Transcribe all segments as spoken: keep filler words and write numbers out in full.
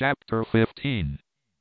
Chapter fifteen.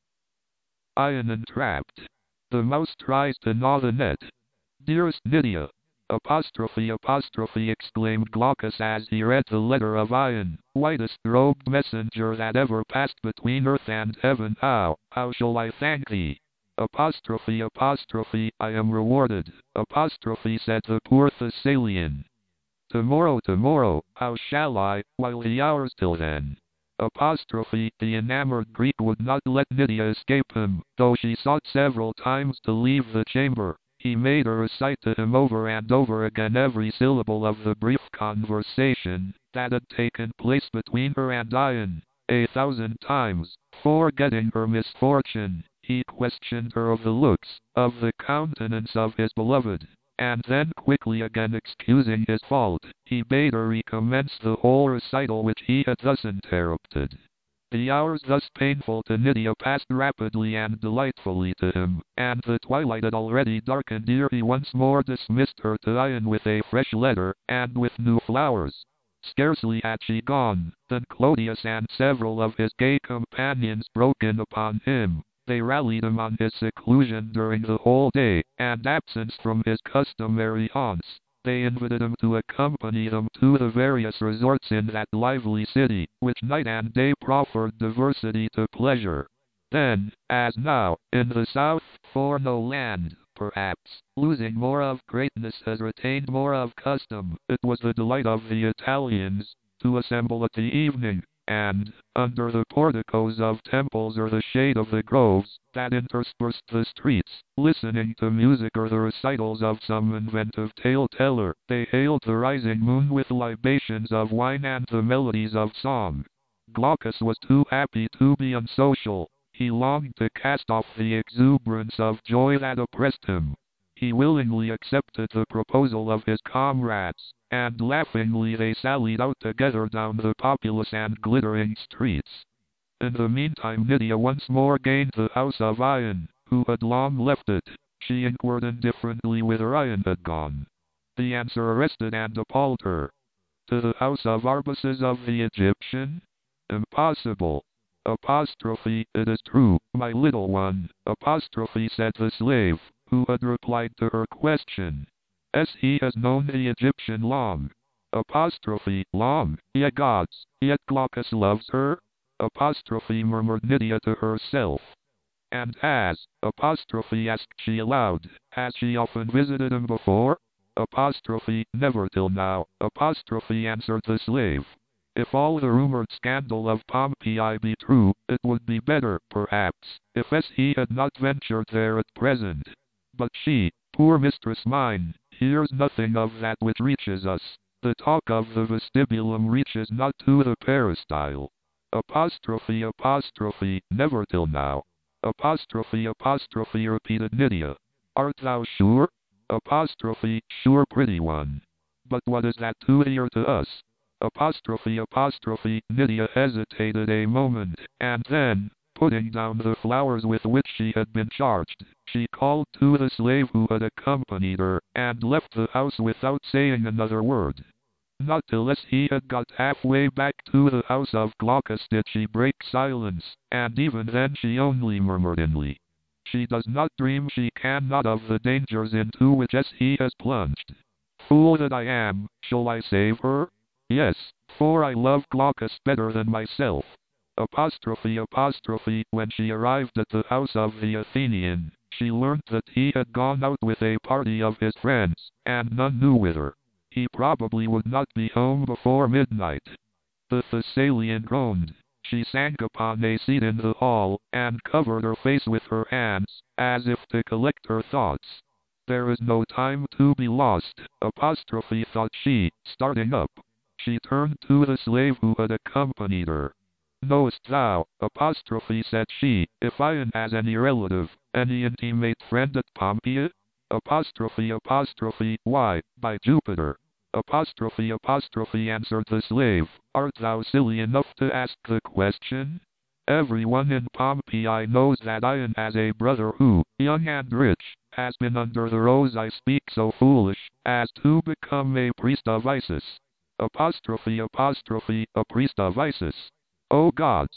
Ion entrapped. The mouse tries to gnaw the net. Dearest Nydia! Apostrophe apostrophe exclaimed Glaucus as he read the letter of Ion, whitest robed messenger that ever passed between earth and heaven. How, how shall I thank thee? Apostrophe apostrophe I am rewarded, apostrophe said the poor Thessalian. Tomorrow tomorrow, how shall I, while the hours till then? Apostrophe the enamored Greek would not let Nydia escape him, though she sought several times to leave the chamber. He made her recite to him over and over again every syllable of the brief conversation that had taken place between her and Ion. A thousand times, forgetting her misfortune, he questioned her of the looks, of the countenance of his beloved, and then quickly again excusing his fault, he bade her recommence the whole recital which he had thus interrupted. The hours thus painful to Nydia passed rapidly and delightfully to him, and the twilight had already darkened ere he once more dismissed her to Ion with a fresh letter, and with new flowers. Scarcely had she gone, than Clodius and several of his gay companions broke in upon him. They rallied him on his seclusion during the whole day, and absence from his customary haunts. They invited him to accompany them to the various resorts in that lively city, which night and day proffered diversity to pleasure. Then, as now, in the south, for no land, perhaps, losing more of greatness has retained more of custom, it was the delight of the Italians to assemble at the evening, and, under the porticos of temples or the shade of the groves that interspersed the streets, listening to music or the recitals of some inventive tale-teller, they hailed the rising moon with libations of wine and the melodies of song. Glaucus was too happy to be unsocial. He longed to cast off the exuberance of joy that oppressed him. He willingly accepted the proposal of his comrades, and laughingly they sallied out together down the populous and glittering streets. In the meantime Nydia once more gained the house of Ion, who had long left it. She inquired indifferently whither Ion had gone. The answer arrested and appalled her. To the house of Arbaces of the Egyptian? Impossible. Apostrophe, it is true, my little one, apostrophe said the slave, who had replied to her question. As he has known the Egyptian long. Apostrophe, long, ye gods, yet Glaucus loves her? Apostrophe murmured Nydia to herself. And has, apostrophe asked she aloud, has she often visited him before? Apostrophe, never till now, apostrophe answered the slave. If all the rumored scandal of Pompeii be true, it would be better, perhaps, if as he had not ventured there at present. But she, poor mistress mine, hears nothing of that which reaches us. The talk of the vestibulum reaches not to the peristyle. Apostrophe apostrophe, never till now. Apostrophe apostrophe repeated Nydia. Art thou sure? Apostrophe, sure pretty one. But what is that to thee or to us? Apostrophe apostrophe, Nydia hesitated a moment, and then, putting down the flowers with which she had been charged, she called to the slave who had accompanied her, and left the house without saying another word. Not till as he had got halfway back to the house of Glaucus did she break silence, and even then she only murmured inly. She does not dream, she can not, of the dangers into which as he has plunged. Fool that I am, shall I save her? Yes, for I love Glaucus better than myself. Apostrophe apostrophe, when she arrived at the house of the Athenian, she learnt that he had gone out with a party of his friends, and none knew whither. He probably would not be home before midnight. The Thessalian groaned. She sank upon a seat in the hall, and covered her face with her hands, as if to collect her thoughts. There is no time to be lost, apostrophe thought she, starting up. She turned to the slave who had accompanied her. Knowest thou, apostrophe said she, if Ion has any relative, any intimate friend at Pompeii? Apostrophe apostrophe, why, by Jupiter. Apostrophe apostrophe answered the slave, art thou silly enough to ask the question? Everyone in Pompeii knows that Ion has a brother who, young and rich, has been under the rose I speak so foolish, as to become a priest of Isis. Apostrophe apostrophe, a priest of Isis. O gods!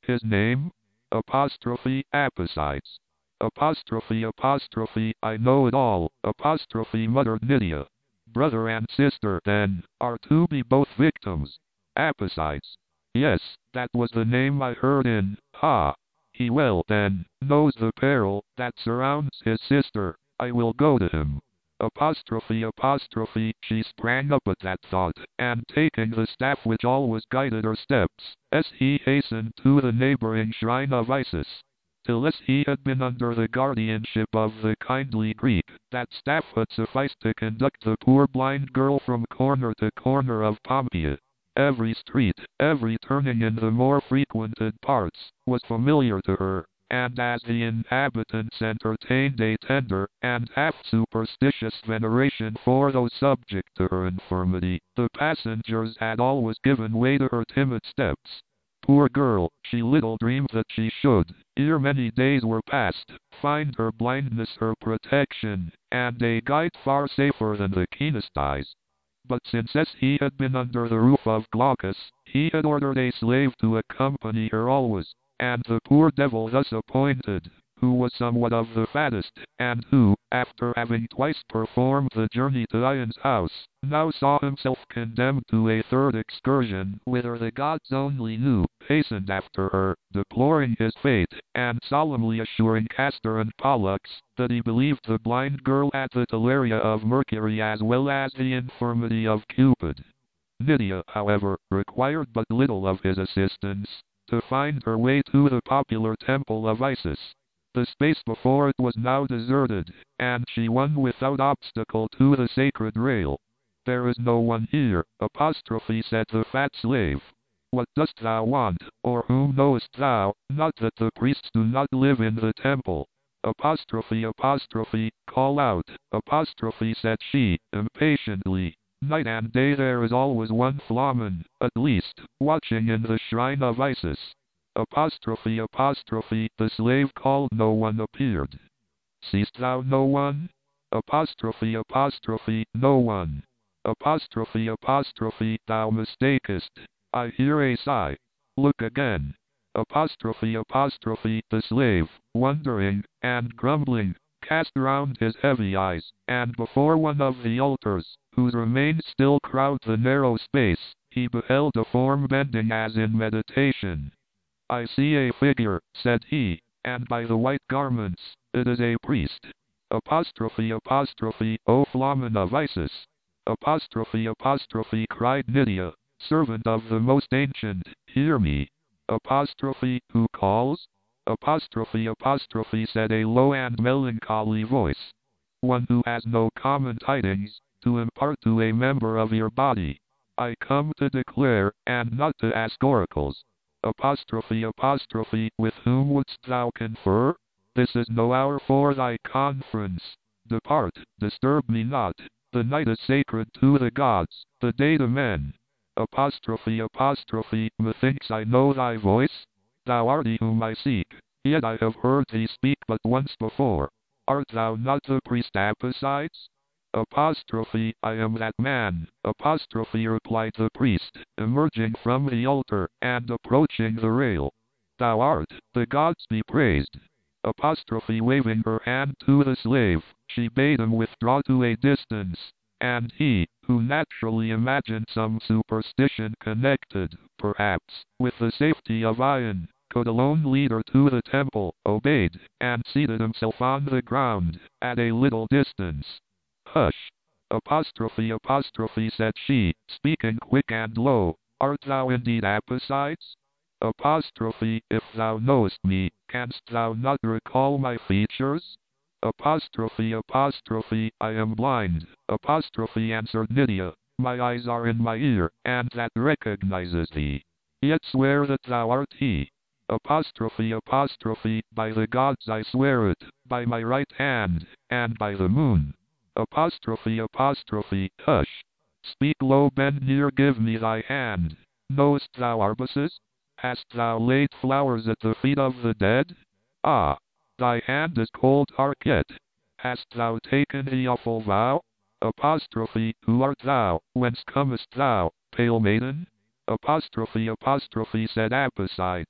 His name? Apostrophe, Apposites. Apostrophe, apostrophe, I know it all, apostrophe, muttered Nydia. Brother and sister, then, are to be both victims. Apposites. Yes, that was the name I heard in, ha. He well, then, knows the peril that surrounds his sister. I will go to him. Apostrophe, apostrophe, she sprang up at that thought, and taking the staff which always guided her steps, as he hastened to the neighboring shrine of Isis. Till as he had been under the guardianship of the kindly Greek, that staff had sufficed to conduct the poor blind girl from corner to corner of Pompeii. Every street, every turning in the more frequented parts, was familiar to her, and as the inhabitants entertained a tender and half-superstitious veneration for those subject to her infirmity, the passengers had always given way to her timid steps. Poor girl, she little dreamed that she should, ere many days were past, find her blindness her protection, and a guide far safer than the keenest eyes. But since as he had been under the roof of Glaucus, he had ordered a slave to accompany her always, and the poor devil thus appointed, who was somewhat of the fattest, and who, after having twice performed the journey to Ion's house, now saw himself condemned to a third excursion, whither the gods only knew, hastened after her, deploring his fate, and solemnly assuring Castor and Pollux that he believed the blind girl had the malaria of Mercury as well as the infirmity of Cupid. Nydia, however, required but little of his assistance to find her way to the popular temple of Isis. The space before it was now deserted, and she won without obstacle to the sacred rail. There is no one here, apostrophe, said the fat slave. What dost thou want, or whom knowest thou, not that the priests do not live in the temple? Apostrophe, apostrophe, call out, apostrophe, said she, impatiently. Night and day there is always one Flamen, at least, watching in the shrine of Isis. Apostrophe, apostrophe, the slave called, no one appeared. Seest thou no one? Apostrophe, apostrophe, no one. Apostrophe, apostrophe, thou mistakest. I hear a sigh. Look again. Apostrophe, apostrophe, the slave, wondering, and grumbling, cast round his heavy eyes, and before one of the altars, whose remains still crowd the narrow space, he beheld a form bending as in meditation. I see a figure, said he, and by the white garments, it is a priest. Apostrophe, apostrophe, O Flamen of Isis. Apostrophe, apostrophe, cried Nydia, servant of the most ancient, hear me. Apostrophe, who calls? Apostrophe, apostrophe, said a low and melancholy voice. One who has no common tidings to impart to a member of your body. I come to declare, and not to ask oracles. Apostrophe, apostrophe, with whom wouldst thou confer? This is no hour for thy conference. Depart, disturb me not. The night is sacred to the gods, the day to men. Apostrophe, apostrophe, methinks I know thy voice. Thou art he whom I seek, yet I have heard thee speak but once before. Art thou not the priest Apposites? Apostrophe, I am that man. Apostrophe, replied the priest, emerging from the altar, and approaching the rail. Thou art, the gods be praised. Apostrophe, waving her hand to the slave, she bade him withdraw to a distance, and he, who naturally imagined some superstition connected, perhaps, with the safety of Ion, could alone lead her to the temple, obeyed, and seated himself on the ground, at a little distance. Hush! Apostrophe, apostrophe, said she, speaking quick and low, art thou indeed Apposites? Apostrophe, if thou knowest me, canst thou not recall my features? Apostrophe, apostrophe, I am blind. Apostrophe, answered Nydia, my eyes are in my ear, and that recognizes thee. Yet swear that thou art he. Apostrophe, apostrophe, by the gods I swear it, by my right hand, and by the moon. Apostrophe, apostrophe, hush. Speak low, bend near, give me thy hand. Knowest thou Arbaces? Hast thou laid flowers at the feet of the dead? Ah! Thy hand is cold heart yet. Hast thou taken the awful vow? Apostrophe, who art thou? Whence comest thou, pale maiden? Apostrophe, apostrophe, said Apposites,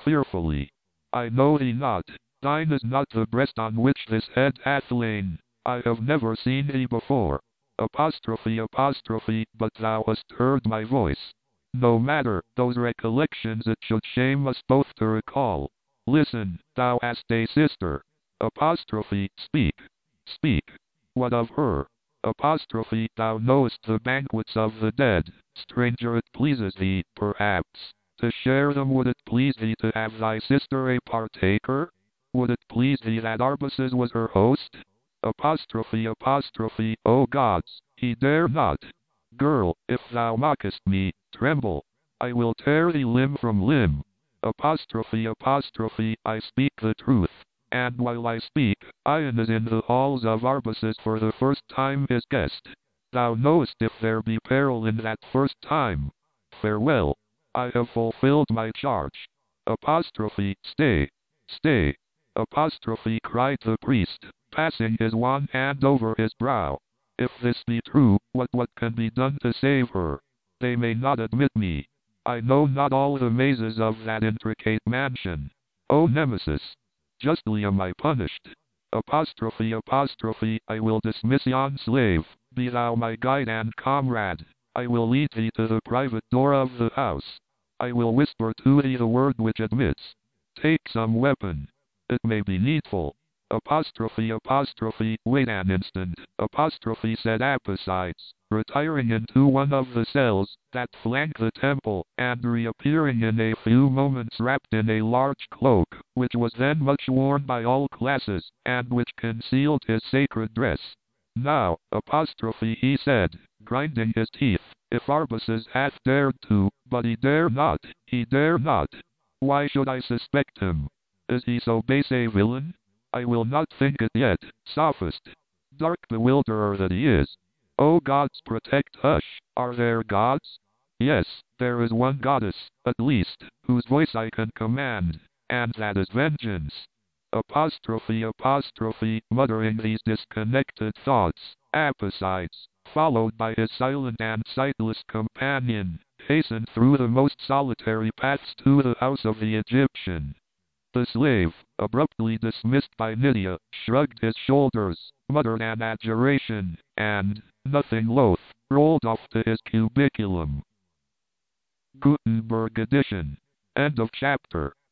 fearfully. I know thee not. Thine is not the breast on which this head hath lain. I have never seen thee before. Apostrophe, apostrophe, but thou hast heard my voice. No matter, those recollections it should shame us both to recall. Listen, thou hast a sister. Apostrophe, speak, speak. What of her? Apostrophe, thou knowest the banquets of the dead. Stranger, it pleases thee, perhaps, to share them. Would it please thee to have thy sister a partaker? Would it please thee that Arbaces was her host? Apostrophe, apostrophe, O gods, he dare not. Girl, if thou mockest me, tremble. I will tear thee limb from limb. Apostrophe, apostrophe, I speak the truth. And while I speak, Ion is in the halls of Arbaces for the first time his guest. Thou knowest if there be peril in that first time. Farewell. I have fulfilled my charge. Apostrophe, stay, stay. Apostrophe, cried the priest, passing his one hand over his brow. If this be true, what what can be done to save her? They may not admit me. I know not all the mazes of that intricate mansion. O Nemesis! Justly am I punished. Apostrophe, apostrophe, I will dismiss yon slave. Be thou my guide and comrade. I will lead thee to the private door of the house. I will whisper to thee the word which admits. Take some weapon. It may be needful. Apostrophe, apostrophe, wait an instant. Apostrophe, said Apicides, retiring into one of the cells that flank the temple, and reappearing in a few moments wrapped in a large cloak, which was then much worn by all classes, and which concealed his sacred dress. Now, apostrophe, he said, grinding his teeth, if Arbaces hath dared to, but he dare not, he dare not. Why should I suspect him? Is he so base a villain? I will not think it yet, sophist, dark bewilderer that he is. O gods, protect. Hush, are there gods? Yes, there is one goddess, at least, whose voice I can command, and that is vengeance. Apostrophe, apostrophe, muttering these disconnected thoughts, Apicides, followed by his silent and sightless companion, hastened through the most solitary paths to the house of the Egyptian. The slave, abruptly dismissed by Nydia, shrugged his shoulders, muttered an adjuration, and, nothing loath, rolled off to his cubiculum. Gutenberg edition. End of chapter.